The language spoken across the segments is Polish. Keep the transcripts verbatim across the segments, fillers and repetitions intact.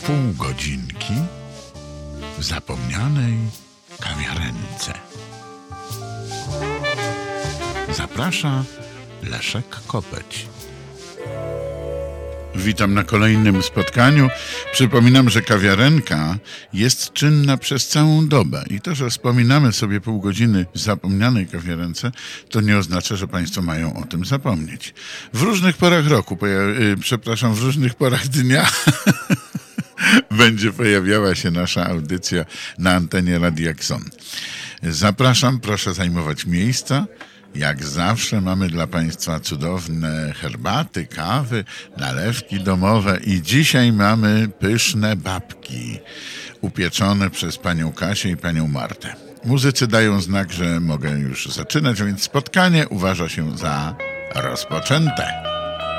pół godzinki w zapomnianej kawiarence. Zaprasza Leszek Kopeć. Witam na kolejnym spotkaniu. Przypominam, że kawiarenka jest czynna przez całą dobę i to, że wspominamy sobie pół godziny w zapomnianej kawiarence, to nie oznacza, że Państwo mają o tym zapomnieć. W różnych porach roku, poja- yy, przepraszam, w różnych porach dnia będzie pojawiała się nasza audycja na antenie Radia Xon. Zapraszam, proszę zajmować miejsca. Jak zawsze mamy dla Państwa cudowne herbaty, kawy, nalewki domowe i dzisiaj mamy pyszne babki upieczone przez panią Kasię i panią Martę. Muzycy dają znak, że mogę już zaczynać, więc spotkanie uważa się za rozpoczęte.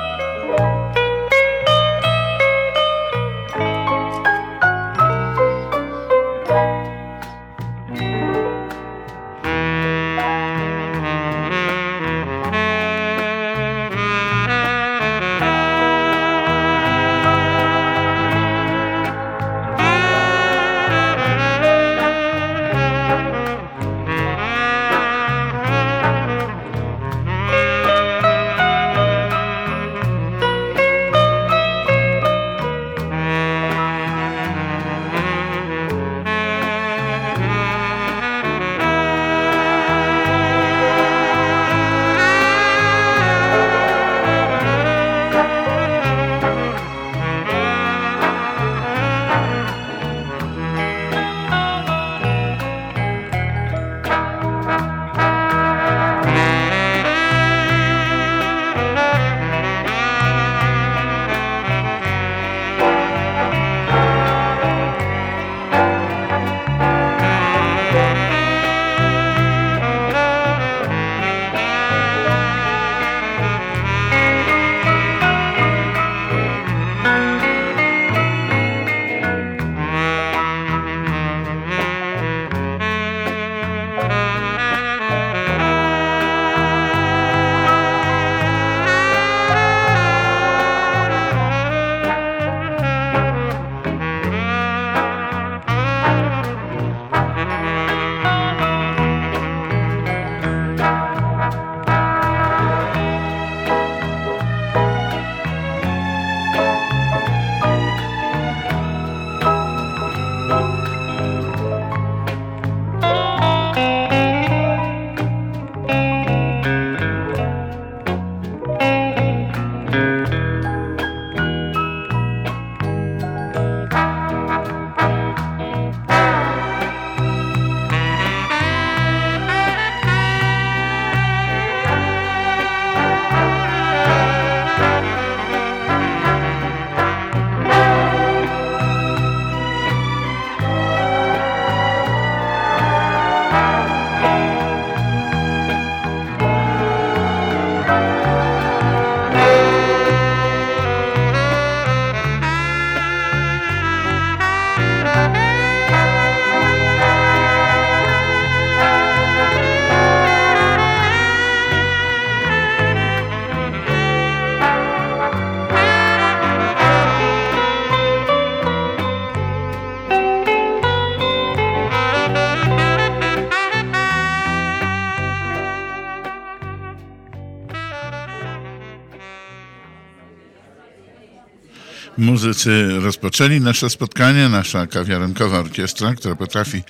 Muzycy rozpoczęli nasze spotkanie, nasza kawiarenkowa orkiestra, która potrafi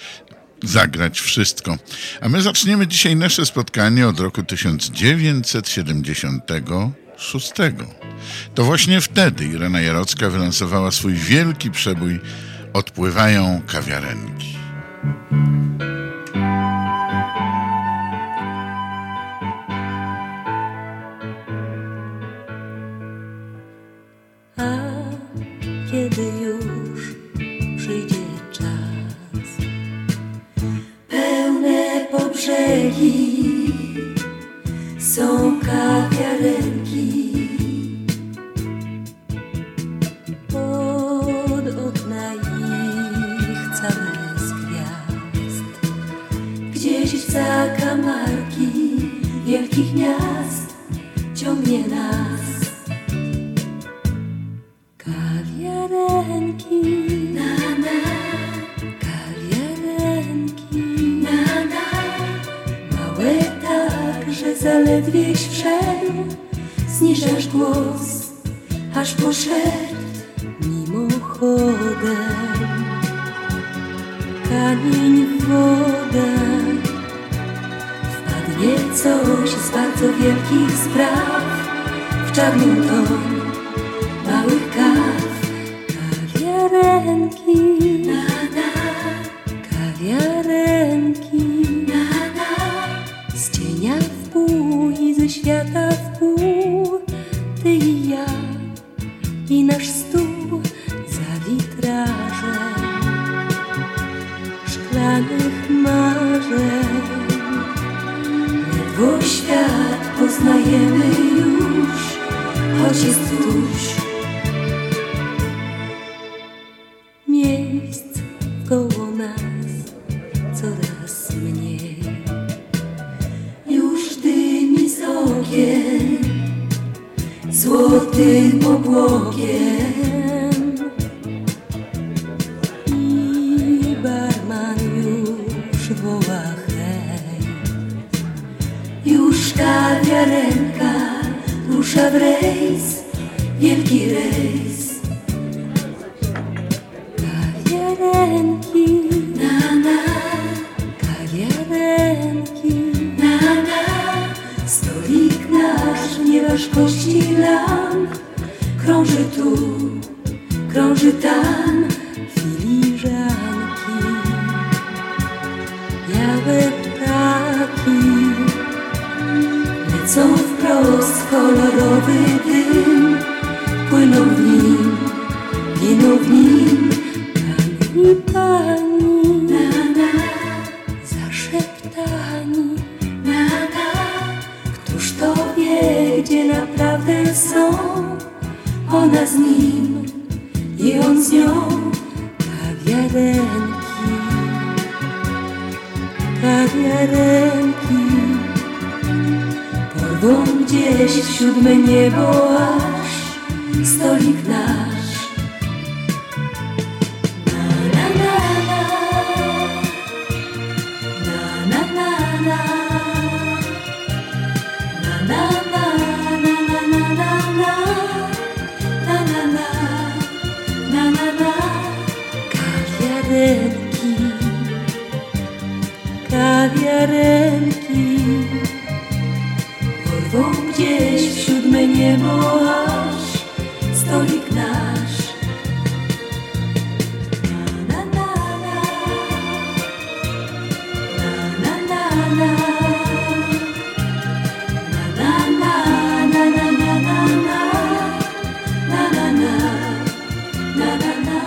zagrać wszystko. A my zaczniemy dzisiaj nasze spotkanie od roku tysiąc dziewięćset siedemdziesiątego szóstego. To właśnie wtedy Irena Jarocka wylansowała swój wielki przebój Odpływają kawiarenki. Kiedy już przyjdzie czas, pełne po brzegi są kawiarenki, od okna ich całe z gwiazd, gdzieś w zakamarki wielkich miast ciągnie nas kawiarenki. wieś wszedł, zniżasz głos, aż poszedł mimochodem. Kamień w wodę, wpadnie coś z bardzo wielkich spraw, w czarnym ton małych kaw. Kawiarenki, na, na, kawiarenki, na, na, z cienia w pół i ze świata w pół, ty i ja i nasz stół za witrażem szklanych marzeń. Ledwo świat poznajemy już, choć jest tuż. Miejsc koło nas coraz mniej, już dymi z okien złotym obłokiem i barman już woła hej. Już kawiarenka rusza w rejs, wielki rejs. Kawiarenki, na, na, kawiarenki, na, na, stolik nasz nie ważkości lamp, krąży tu, krąży tam, filiżanki, białe ptaki lecą wprost w kolorowy dym, płyną w nim, giną w nim. I pani, na, na, zaszeptani, na, na, któż to wie, gdzie naprawdę są? Ona z nim i on z nią. Kawiarenki, kawiarenki porwą gdzieś w siódme niebo, aż stolik nasz. Kawiarenki, kawiarenki porwą gdzieś w siódme niebo, aż stolik nasz. Na, na, na, na, na, na, na, na, na, na, na, na, na, na, na, na, na, na, na.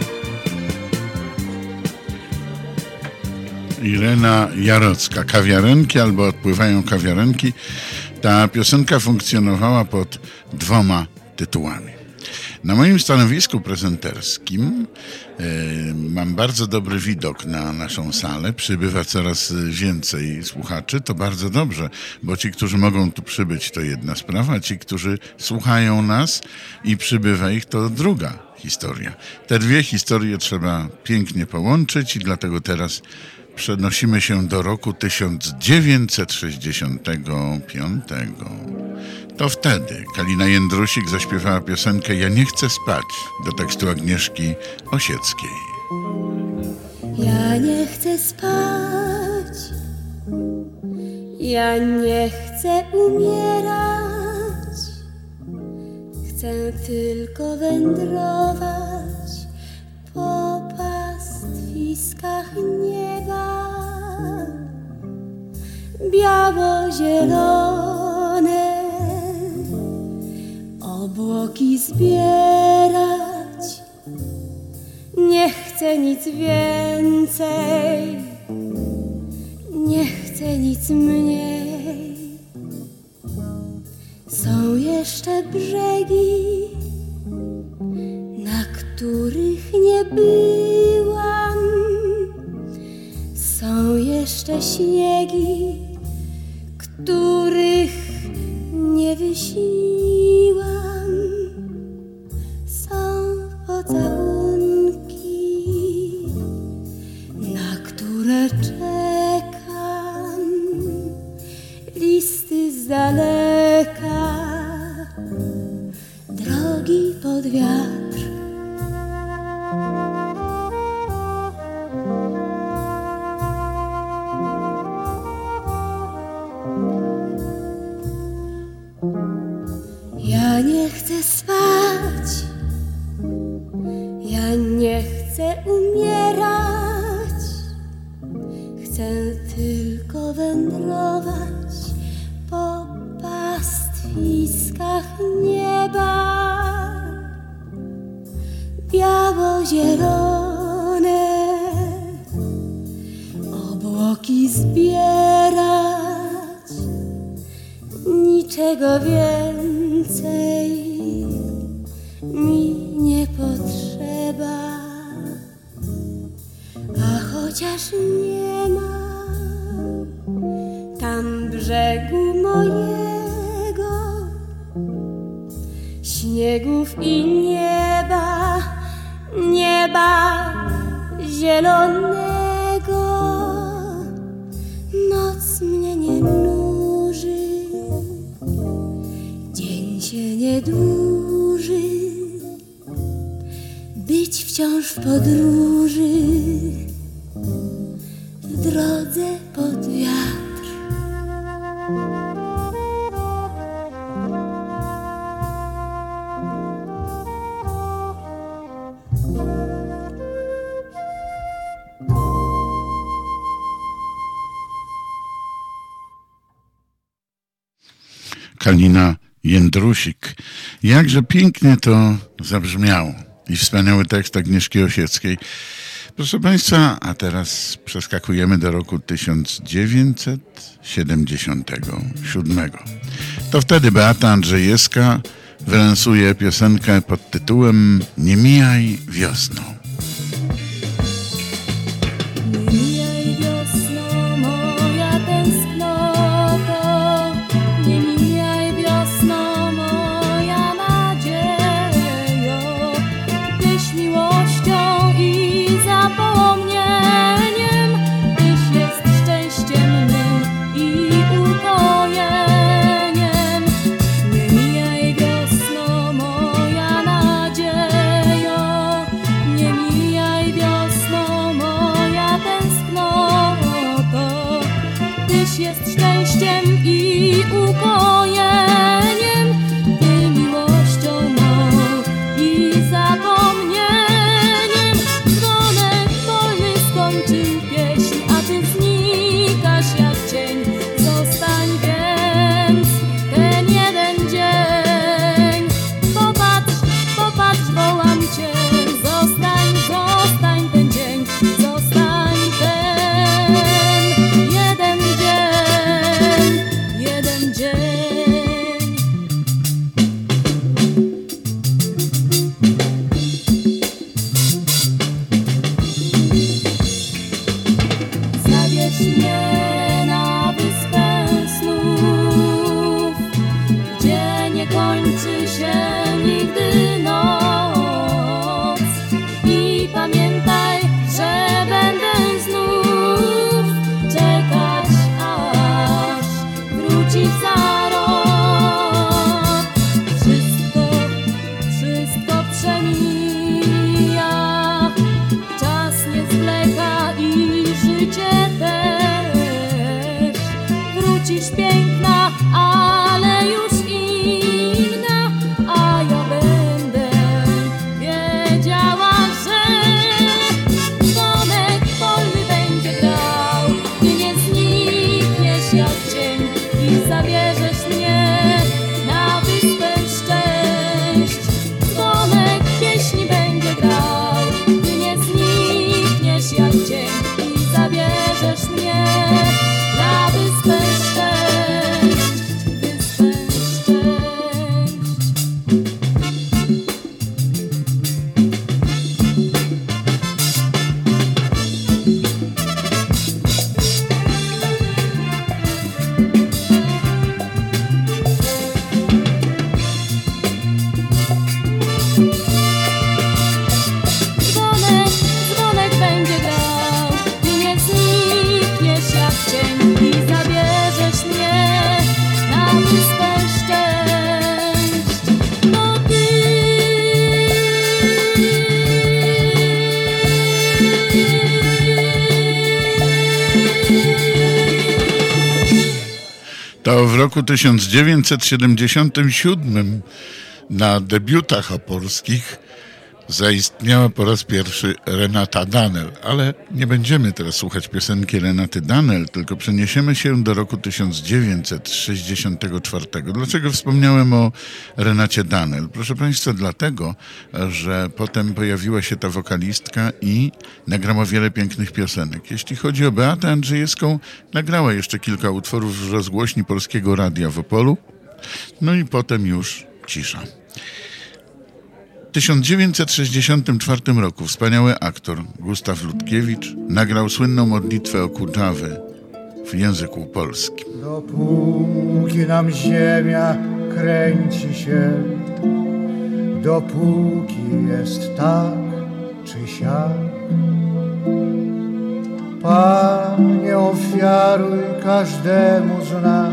Irena Jarocka, kawiarenki albo odpływają kawiarenki. Ta piosenka funkcjonowała pod dwoma tytułami. Na moim stanowisku prezenterskim e, mam bardzo dobry widok na naszą salę. Przybywa coraz więcej słuchaczy. To bardzo dobrze, bo ci, którzy mogą tu przybyć, to jedna sprawa, a ci, którzy słuchają nas i przybywa ich, to druga historia. Te dwie historie trzeba pięknie połączyć i dlatego teraz przenosimy się do roku tysiąc dziewięćset sześćdziesiątego piątego. To wtedy Kalina Jędrusik zaśpiewała piosenkę Ja nie chcę spać do tekstu Agnieszki Osieckiej. Ja nie chcę spać, ja nie chcę umierać, chcę tylko wędrować po pastwiskach nieba. Biało-zielone obłoki zbierać, nie chcę nic więcej, nie chcę nic mniej. Są jeszcze brzegi, na których nie byłam, są jeszcze śniegi, których nie wyśniłam. Są pocałunki, na które czekam, listy za pod wiatr. Ja nie chcę spać, ja nie chcę umierać, chcę tylko wędrować po pastwiskach nieba. Biało-zielone obłoki zbierać, niczego więcej mi nie potrzeba. A chociaż nie ma tam brzegu mojego, śniegów i nieba, nieba zielonego, noc mnie nie nuży, dzień się nie dłuży, być wciąż w podróży, w drodze pod wiatr. Kalina Jędrusik. Jakże pięknie to zabrzmiało. I wspaniały tekst Agnieszki Osieckiej. Proszę Państwa, a teraz przeskakujemy do roku tysiąc dziewięćset siedemdziesiątego siódmego. To wtedy Beata Andrzejewska wylansuje piosenkę pod tytułem Nie mijaj wiosną. Nie To w roku tysiąc dziewięćset siedemdziesiątym siódmym na debiutach opolskich zaistniała po raz pierwszy Renata Danel, ale nie będziemy teraz słuchać piosenki Renaty Danel, tylko przeniesiemy się do roku tysiąc dziewięćset sześćdziesiątego czwartego. Dlaczego wspomniałem o Renacie Danel? Proszę Państwa, dlatego, że potem pojawiła się ta wokalistka i nagrała wiele pięknych piosenek. Jeśli chodzi o Beatę Andrzejewską, nagrała jeszcze kilka utworów w rozgłośni Polskiego Radia w Opolu, no i potem już cisza. W tysiąc dziewięćset sześćdziesiątym czwartym roku wspaniały aktor Gustaw Ludkiewicz nagrał słynną modlitwę o Kudżawy w języku polskim. Dopóki nam ziemia kręci się, dopóki jest tak czy siak, Panie, ofiaruj każdemu z nas,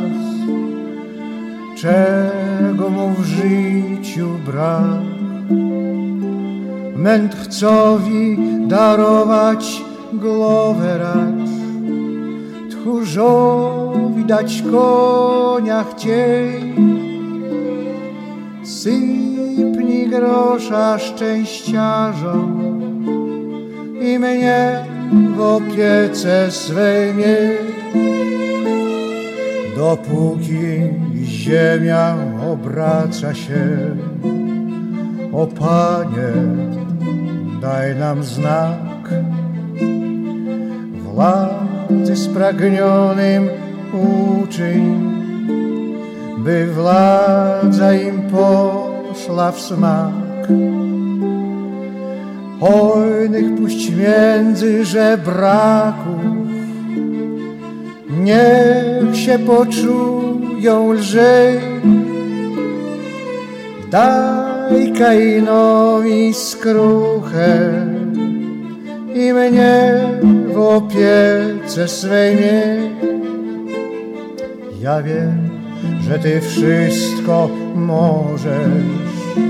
czego mu w życiu brak. Mędrcowi darować głowę racz, tchórzowi dać konia chciej. Sypnij grosza szczęściarzom i mnie w opiece swej miej. Dopóki ziemia obraca się, o Panie, daj nam znak. Władzy spragnionym uczyń, by władza im poszła w smak. Hojnych puść między żebraków, niech się poczują lżej. Daj Kainowi skruchę i mnie w opiece swej miej. Ja wiem, że Ty wszystko możesz,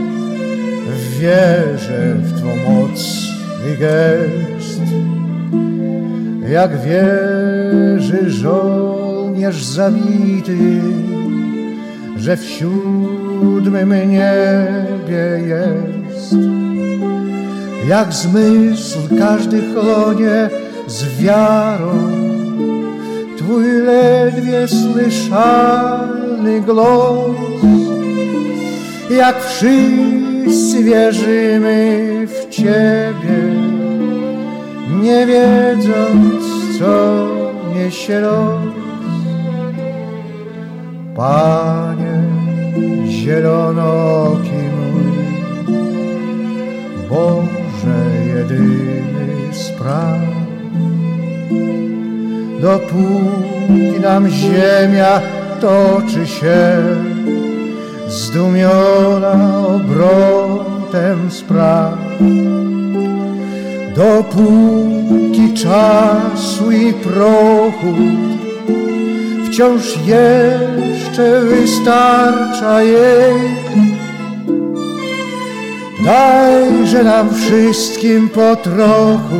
wierzę w Twą moc i gest. Jak wierzy żołnierz zabity, że w siódmym niebie jest. Jak zmysł każdy chłonie z wiarą Twój ledwie słyszalny głos. Jak wszyscy wierzymy w Ciebie, nie wiedząc, co niesie los. Panie zielonooki mój, Boże jedyny spraw. Dopóki nam ziemia toczy się, zdumiona obrotem spraw, dopóki czasu i prochu wciąż jeszcze wystarcza jej, dajże nam wszystkim po trochu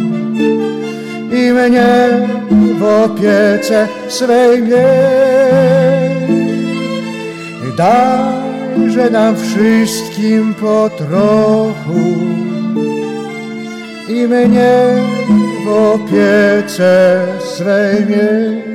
i mnie w opiece swej miej. Dajże nam wszystkim po trochu i mnie w opiece swej miej.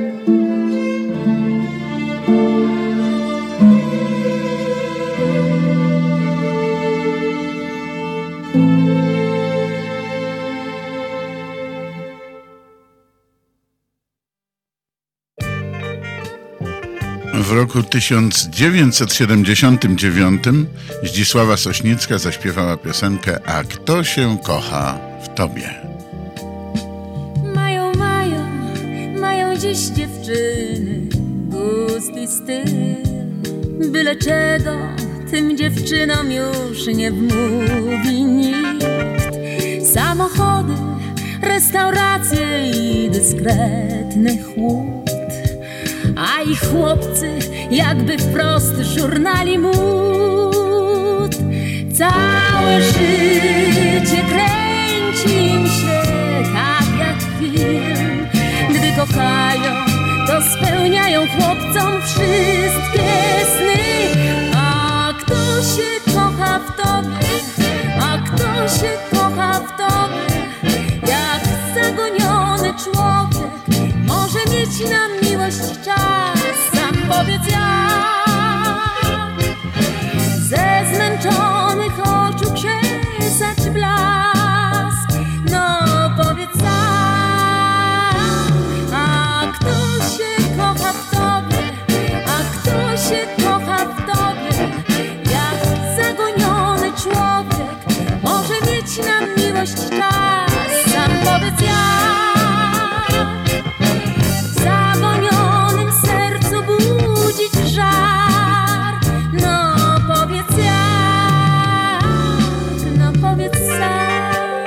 W roku tysiąc dziewięćset siedemdziesiątym dziewiątym Zdzisława Sośnicka zaśpiewała piosenkę A kto się kocha w Tobie. Mają, mają, mają dziś dziewczyny gust i styl. Byle czego tym dziewczynom już nie wmówi nikt. Samochody, restauracje i dyskretny chłód, a ich chłopcy jakby wprost żurnali mód. Całe życie kręci im się tak jak film. Gdy kochają, to spełniają śnią chłopcom wszystkie sny. A kto się kocha w tobie, a kto się kocha w tobie, jak zagoniony człowiek może mieć na miłość czas? Sam powiedz jak ze zmęczonych oczu krzesać blask. No powiedz sam, a kto się kocha w tobie, a kto się kocha w tobie, jak zagoniony człowiek może mieć na miłość czas? Sam powiedz jak w zagonionym sercu budzić żar. No powiedz jak, no powiedz sam.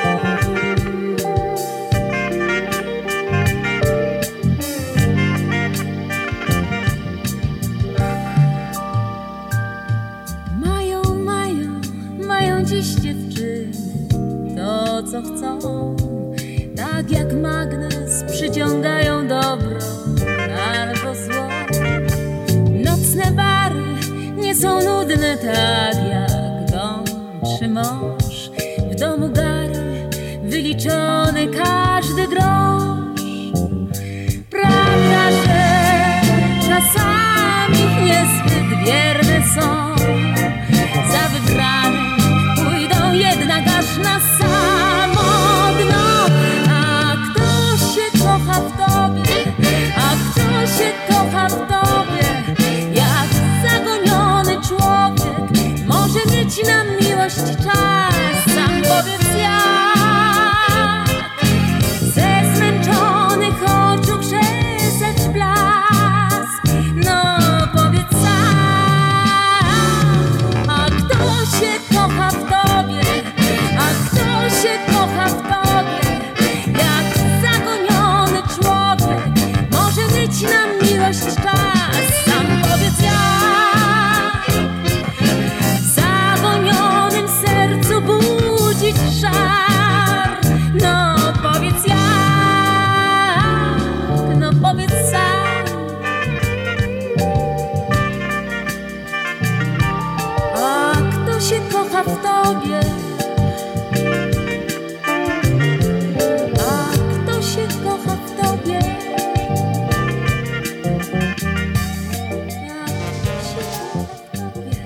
Mają, mają, mają dziś dziewczyny to co chcą, tak jak magnes przyciągają dobro albo zło. Nocne bary nie są nudne tak jak dom czy mąż. W domu gary wyliczony każdy grosz. Prawda, że czasami niezbyt wierne są, za wybranym pójdą jednak aż na samotno. A kto się kocha w tobie, a kto się kocha w tobie, jak zagoniony człowiek może mieć na miłość czas? Sam powiedz jak ze zmęczonych oczu krzesać blask. No powiedz sam, a kto się kocha w tobie, a kto się kocha w tobie, jak zagoniony człowiek może mieć na miłość czas? Sam powiedz jak w zagonionym sercu budzić żar. No powiedz jak, no powiedz sam. A kto się kocha w tobie, a kto się kocha w tobie, a kto się kocha w tobie.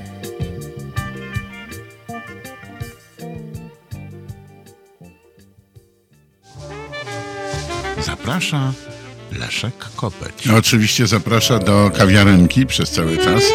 Zaprasza Leszek Kopeć. Oczywiście zaprasza do kawiarenki przez cały czas.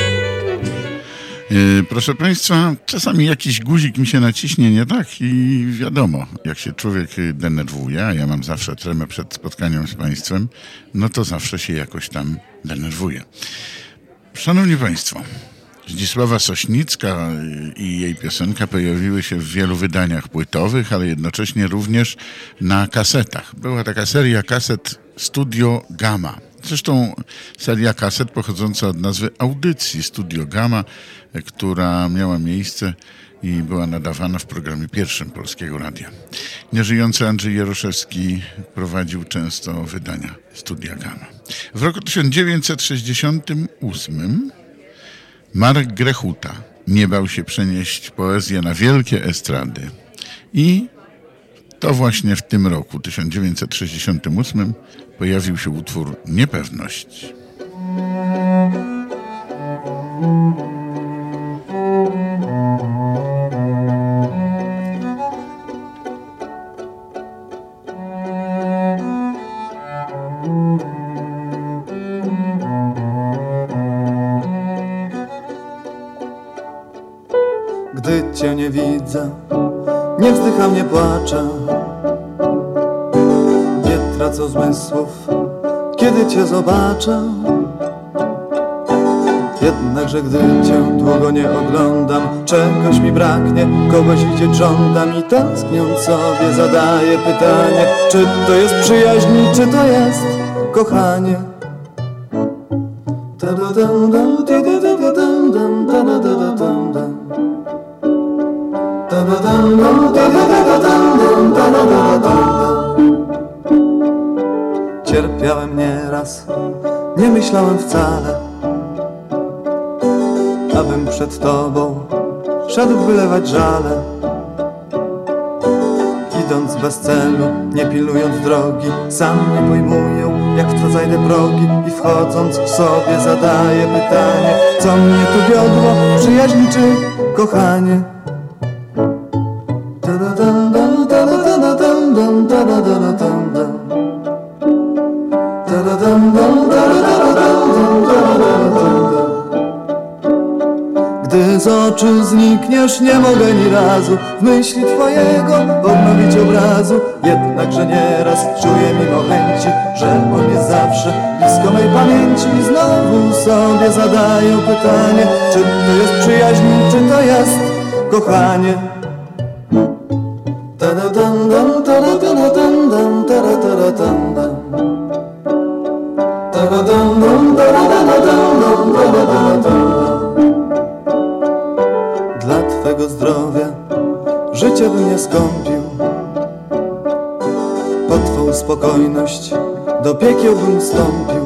Yy, proszę Państwa, czasami jakiś guzik mi się naciśnie nie tak i wiadomo, jak się człowiek denerwuje, a ja mam zawsze tremę przed spotkaniem z Państwem, no to zawsze się jakoś tam denerwuje. Szanowni Państwo, Zdzisława Sośnicka i jej piosenka pojawiły się w wielu wydaniach płytowych, ale jednocześnie również na kasetach. Była taka seria kaset Studio Gamma. Zresztą seria kaset pochodząca od nazwy audycji Studio Gamma, która miała miejsce i była nadawana w programie pierwszym Polskiego Radia. Nieżyjący Andrzej Jaroszewski prowadził często wydania Studia Gamma. W roku tysiąc dziewięćset sześćdziesiątym ósmym Marek Grechuta nie bał się przenieść poezję na wielkie estrady. I to właśnie w tym roku, tysiąc dziewięćset sześćdziesiątym ósmym, pojawił się utwór Niepewność. Gdy cię nie widzę, nie wzdycham, nie płaczę, nie tracę zmysłów, kiedy cię zobaczę. Jednakże gdy cię długo nie oglądam, czegoś mi braknie, kogoś widzieć żądam i tęskniąc sobie zadaję pytanie, czy to jest przyjaźń, czy to jest kochanie. Cierpiałem nieraz, nie myślałem wcale, abym przed tobą szedł wylewać żale. Idąc bez celu, nie pilnując drogi, sam nie pojmuję, jak w co zajdę progi. I wchodząc w sobie zadaję pytanie, co mnie tu wiodło, przyjaźń czy kochanie? Gdy z oczu znikniesz, nie mogę ni razu w myśli twojego odnowić obrazu. Jednakże nieraz czuję mimo chęci, że on jest zawsze blisko mej pamięci. I znowu sobie zadaję pytanie, czy to jest przyjaźń, czy to jest kochanie? Ta-da-dam-dam, ta-da-da-dam-dam, ta-da-da-dam-dam. Ta-da-dam-dam, ta-da-da-dam-dam, ta-da-da-dam-dam. Dla twego zdrowia życie bym nie skąpił, po twą spokojność do piekieł bym wstąpił.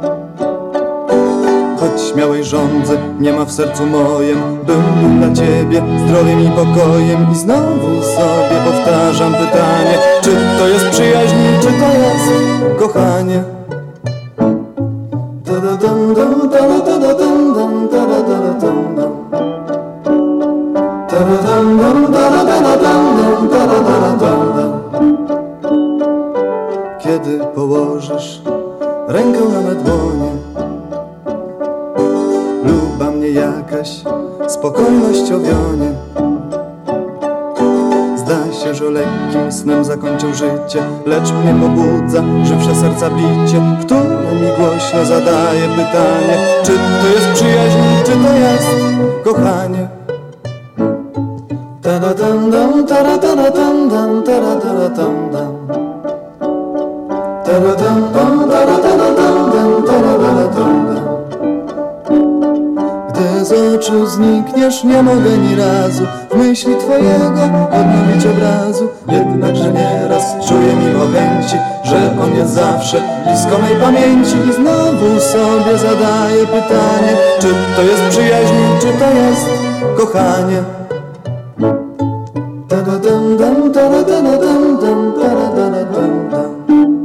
Choć śmiałej żądzy nie ma w sercu mojem, byłbym dla ciebie zdrowiem i pokojem. I znowu sobie powtarzam pytanie, czy to jest przyjaźń, czy to jest kochanie? Ta-da-dam-dam, ta-da-da-dam-dam, ta-da-da-dam-dam. Kiedy położysz rękę na me dłonie, luba mnie jakaś spokojność owionie. Zda się, że lekkim snem zakończę życie, lecz mnie pobudza żywsze serca bicie, które mi głośno zadaje pytanie, czy to jest przyjaźń, czy to jest kochanie? Ta-da-dam-dam, ta-da-da-dam-dam, ta-da-da-dam-dam. Ta-da-dam-dam, ta-da-da-dam-dam, ta-da-da-dam-dam. Gdy z oczu znikniesz, nie mogę ni razu w myśli twojego odnowić obrazu. Jednakże nieraz czuję mimo chęci, że on jest zawsze blisko mej pamięci. I znowu sobie zadaję pytanie, czy to jest przyjaźń, czy to jest kochanie? Ta-da-dam-dam, ta-da-da-dam-dam, ta-da-da-dam-dam.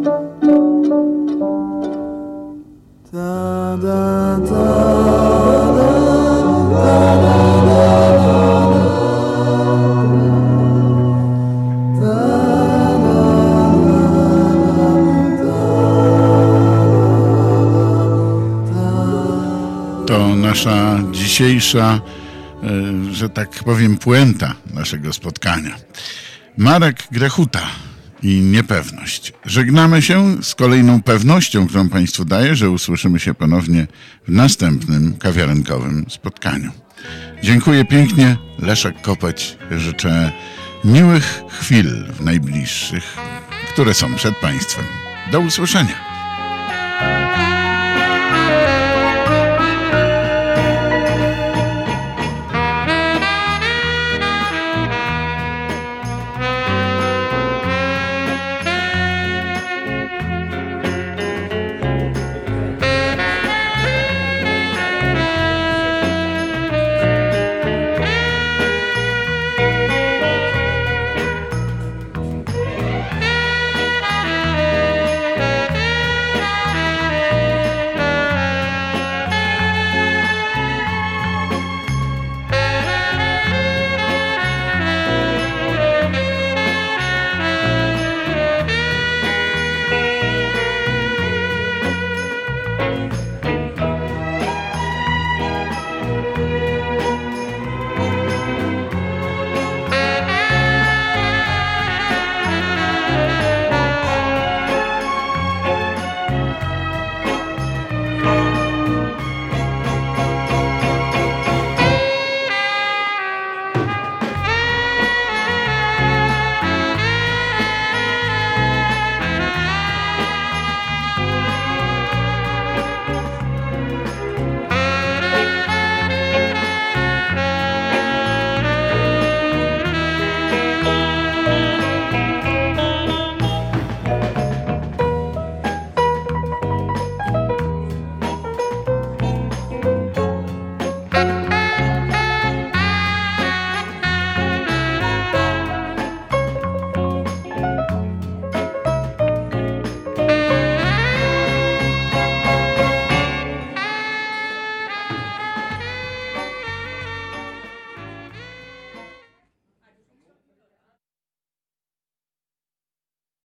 To nasza dzisiejsza, że tak powiem, puenta naszego spotkania. Marek Grechuta i niepewność. Żegnamy się z kolejną pewnością, którą Państwu daję, że usłyszymy się ponownie w następnym kawiarenkowym spotkaniu. Dziękuję pięknie. Leszek Kopeć. Życzę miłych chwil w najbliższych, które są przed Państwem. Do usłyszenia.